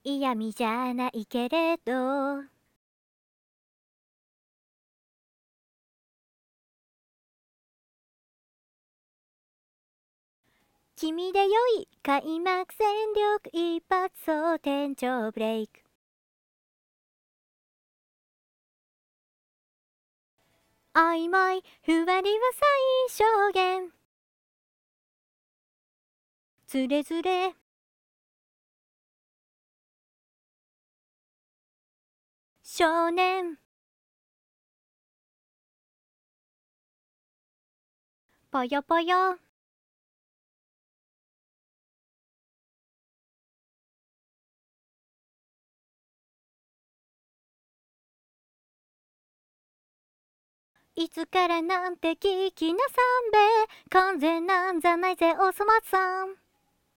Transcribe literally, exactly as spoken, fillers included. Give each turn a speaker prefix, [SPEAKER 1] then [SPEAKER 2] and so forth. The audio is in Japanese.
[SPEAKER 1] 嫌味じゃないけれど君でよい開幕戦力一発争天井ブレイク曖昧ふわりは最小限ズレズレ少年ぽよぽよいつからなんて聞きなさんべ完全なんじゃないぜおそ松さん